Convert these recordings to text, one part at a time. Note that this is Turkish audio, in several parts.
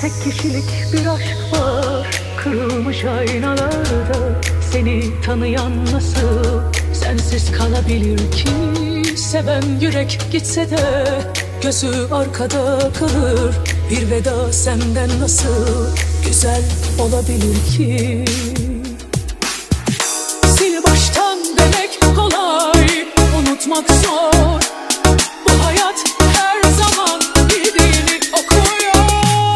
Tek kişilik bir aşk var, kırılmış aynalarda. Seni tanıyan nasıl sensiz kalabilir ki? Seven yürek gitse de gözü arkada kalır. Bir veda senden nasıl güzel olabilir ki? Sil baştan demek kolay, unutmak zor. Bu hayat her zaman bildiğini okuyor.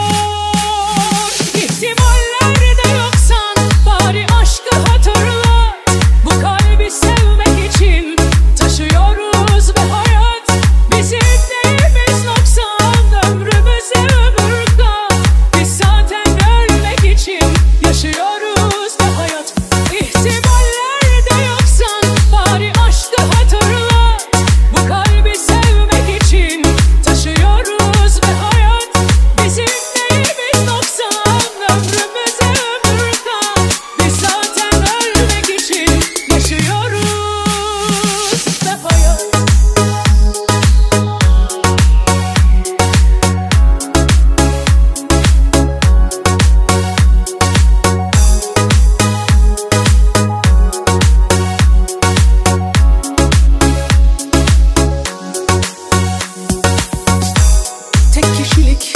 İhtimallerde yoksan bari aşkı hatırla. Bu kalbi sevmek için taşıyoruz ve hayat bizim neyimiz noksan, ömrümüze ömür kal. Biz zaten ölmek için yaşıyoruz ve hayat. İhtimallerde yoksan bari aşkı hatırla. Bu kalbi sevmek için taşıyoruz ve hayat bizim neyimiz noksan, ömrümüze ömür kal. Biz zaten ölmek için yaşıyoruz ve hayat. Tek kişilik